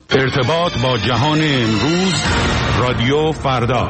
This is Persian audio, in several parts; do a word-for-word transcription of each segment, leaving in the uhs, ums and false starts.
ارتباط با جهان امروز، رادیو فردا.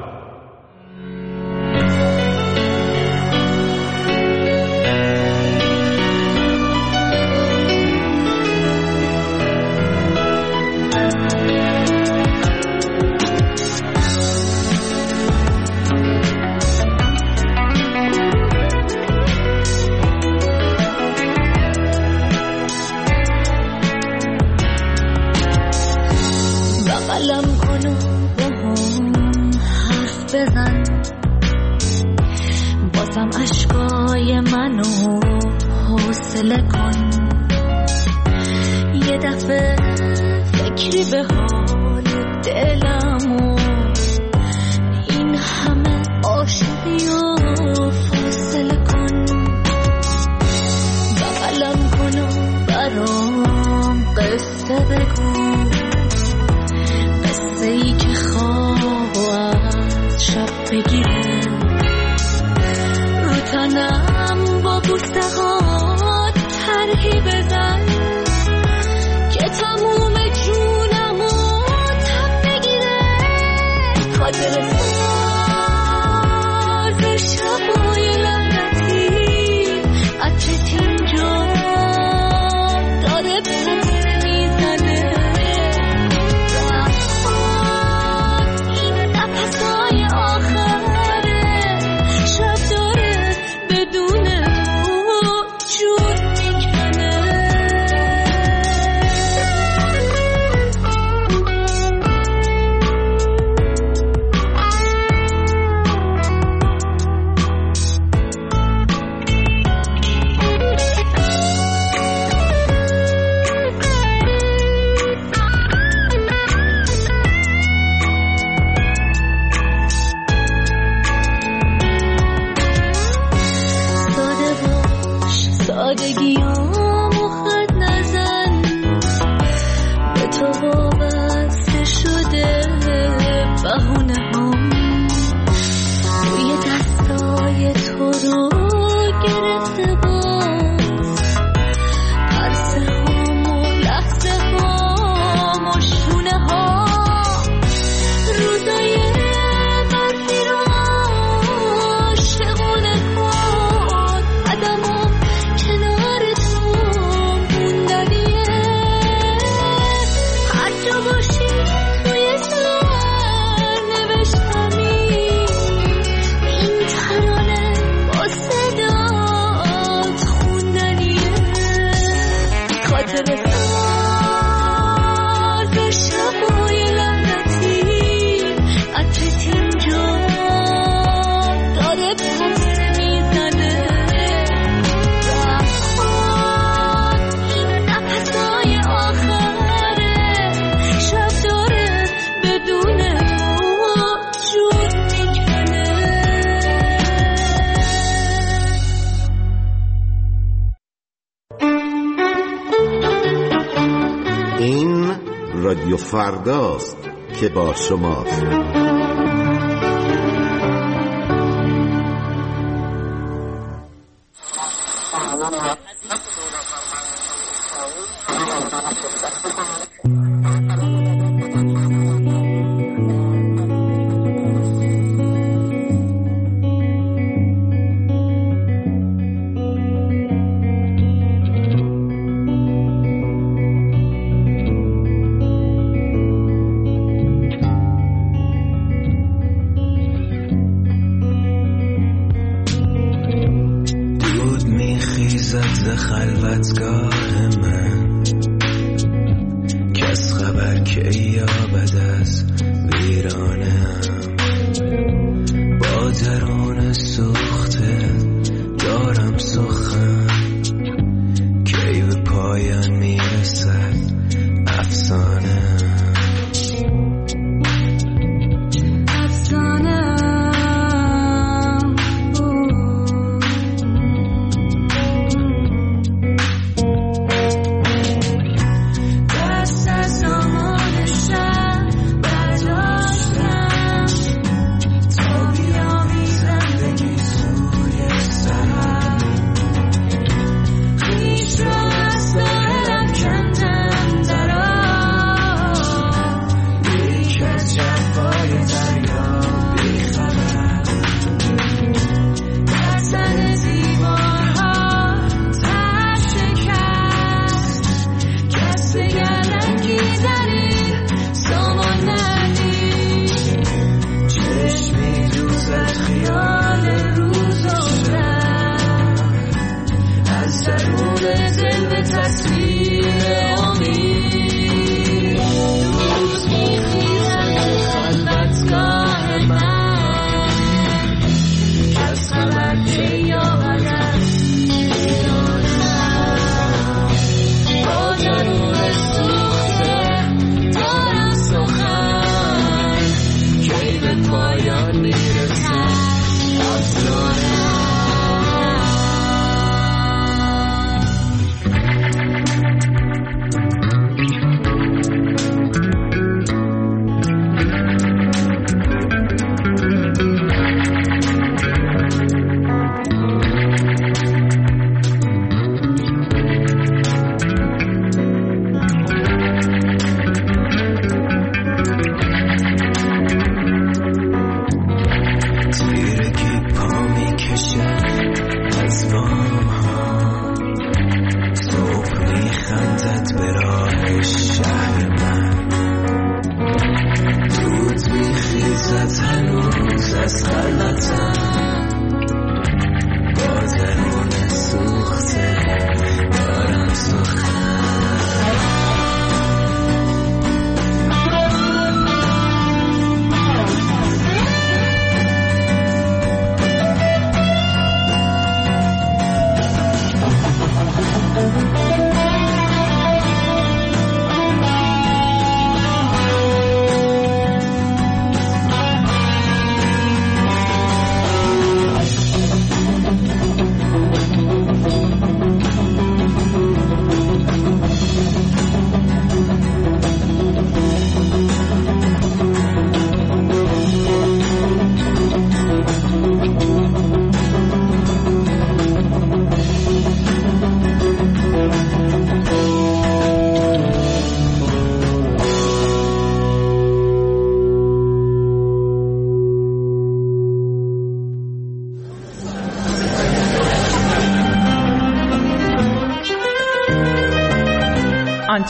رادیو فرداست که با شماست.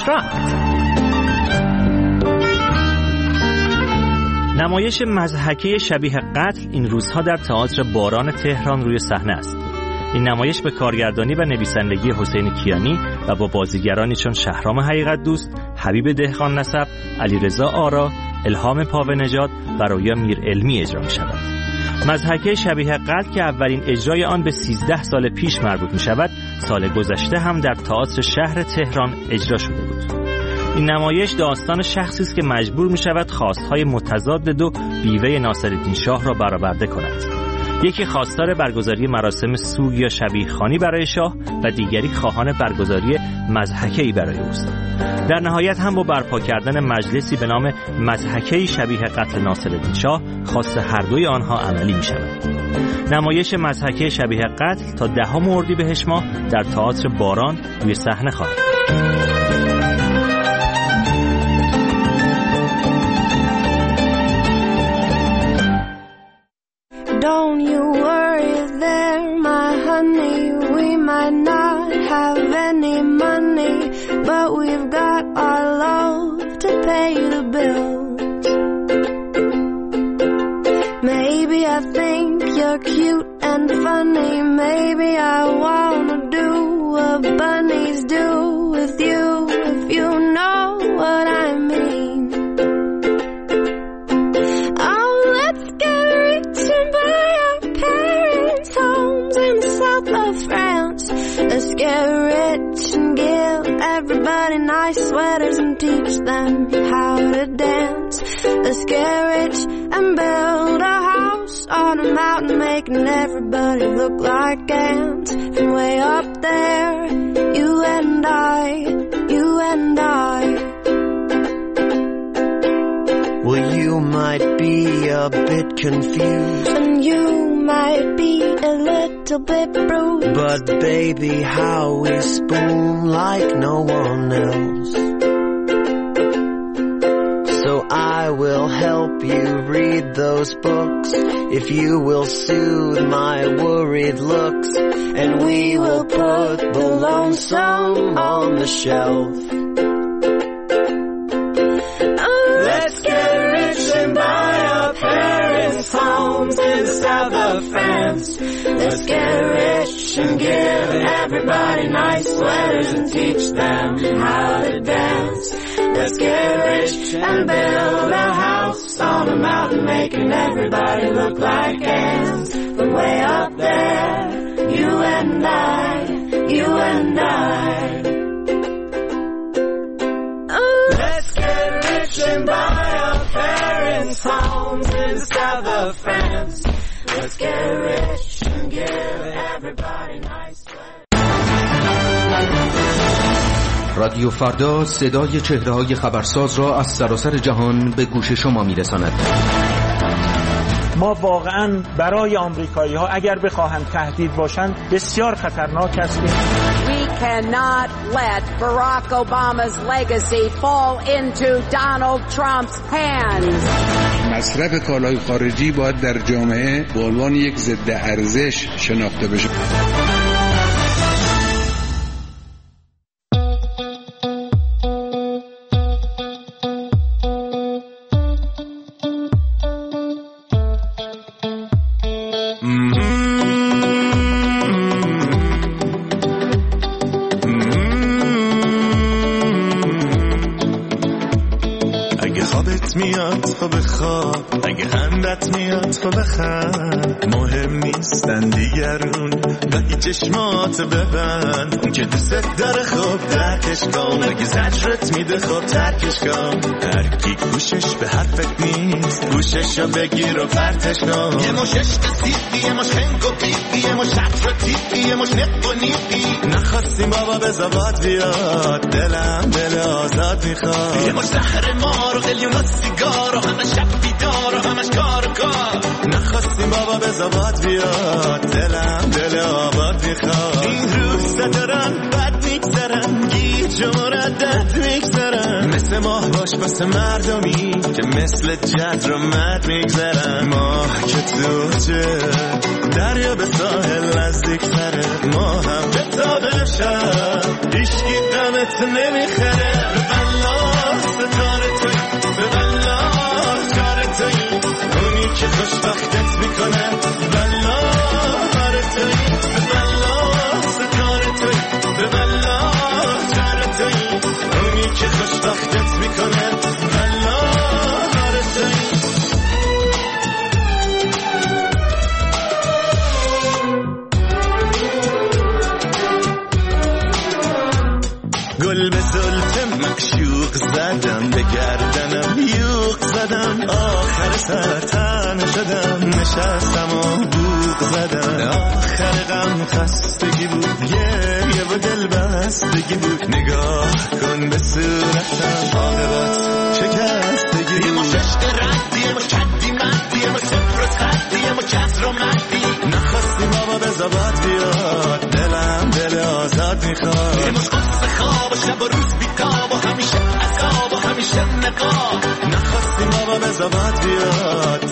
construct. نمایش مضحکه شبیه قتل این روزها در تئاتر باران تهران روی صحنه است. این نمایش به کارگردانی و نویسندگی حسین کیانی و با بازیگرانی چون شهرام حقیقت دوست، حبیب دهقان نسب، علیرضا آرا، الهام پاونژاد و رویا میرعلمی اجرا می شود. مضحکه شبیه قتل که اولین اجرای آن به سیزده سال پیش مربوط می شود، سال گذشته هم در تئاتر شهر تهران اجرا شده بود. این نمایش داستان شخصی است که مجبور می شود خواستهای متضاد دو بیوه ناصرالدین شاه را برآورده کند. یکی خواستار برگزاری مراسم سوگ یا شبیه خوانی برای شاه و دیگری خواهان برگزاری مضحکه‌ای برای اوست. در نهایت هم با برپا کردن مجلسی به نام مضحکه‌ای شبیه قتل ناصرالدین شاه خواست هر دوی آنها عملی می شود. نمایش مضحکه شبیه قتل تا دهم اردیبهشت ماه در تئاتر باران روی صحنه خواهد. Don't you worry there, my honey. We might not have any money, but we've got our love to pay the bills. Maybe I think you're cute and funny. Maybe I wanna do what bunnies do with you, if you know what I mean. Oh, let's get rich and buy our parents' homes in the south of France. Let's get rich and give everybody nice sweaters and teach them how to dance. Let's get rich and build a house on a mountain, making everybody look like ants. From way up there, you and I, you and I. Well, you might be a bit confused, And you might be a little bit bruised, but baby, how we spoon like no one else. So I will help you read those books, if you will soothe my worried looks, and we will put the lonesome on the shelf. Let's get rich and buy our parents' homes in the south of France. Let's get rich and give everybody nice sweaters and teach them how to dance. Let's get rich and build a house on a mountain, making everybody look like ants. From way up there, you and I, you and I. Let's get rich and buy our parents' homes in the south of France. Let's get rich and give everybody nice sweaters. رادیو فردا صدای چهره‌های خبرساز را از سراسر جهان به گوش شما می‌رساند. ما واقعاً برای آمریکایی‌ها اگر بخواهند تهدید باشند بسیار خطرناک هستیم. We cannot let Barack Obama's legacy fall into Donald Trump's hands. مصرف کالای خارجی باید در جامعه به عنوان یک ضد ارزش شناخته بشه. تو بخواب، اگه خندت میاد تو بخند، مهم نیستن دیگرون گاهی چشمات ببند، اون که دوست داره خوب درکش کن، اگه زجرت میده خوب ترکش کن، هر کی گوشش به حرفت نیست گوششو بگیر و پرتش کن، یه مش عشق سیدی، یه مش خنگ و بیدی، یه مش شطر و تیدی، یه مش نق و نیدی، نخواستیم بابا به زباد بیاد، دلم دل آزاد میخواد. یه مش زهر مار و قلیون سیگار و همه شب بیدار و همش کار و کار. نخواستیم بابا به زباد بیاد، دلم دل آباد میخواد. این روزا دارن بد میگذرن، گیج و مردد میگذرن. مثل ماه باش مثل مردمی که مثل جد رو مد میگذرن. ماه که توجه دریا به ساحل نزدیک تره، ما هم به تابه شد ایشکی دمت نمیخره. به بلا ستاره توی، به بلا جاره توی، اونی که خوشبختت میکنه. بلا هاره توی، به بلا ستاره توی، به بلا جاره توی، اونی که خوشبختت میکنه. بلا هاره توی. گل به زلف معشوق زدم، به گردنم یوق زدم، آخر سر تن شدم، نشستم و بوق زدم. آخر غم خستگی بود، گریه و دل بستگی بود. نگاه کن به صورتم، عاقبت شکستگی بود. یه ما ششت ردی، یه ما کدی مدی، یه ما صفر و خدی، یه ما کسر و مدی. نخواستی بابا به زباد بیاد، دلم دل آزاد میخواد. یه مش قصه خواب و شب و روز بیتاب و همیشه عذاب و همیشه نقاب. نخواستیم بابا به زباد بیاد.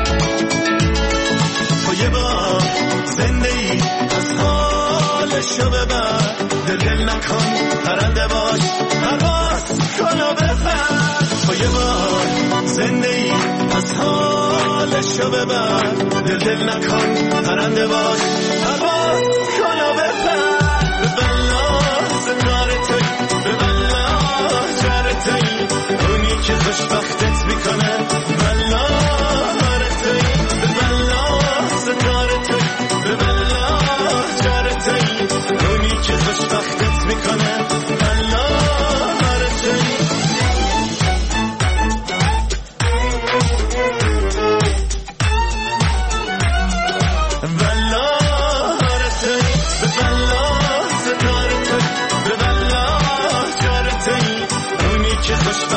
تو یه بار زنده ای از حالشو ببر، دل دل نکن پرنده باش، پرواز کن و بپر. تو یه بار زنده ای از حالشو ببر، دل دل نکن پرنده باش، پرواز کن و بپر. به بلا ستاره توی، به بلا جاره توی، اونی که خوشبختت میکنه. بلا هاره توی، به بلا ستاره توی، به بلا جاره توی، اونی که خوشبختت میکنه. بلا هاره توی. بلا هاره توی، به بلا ستاره توی، به بلا جاره توی، اونی که خوش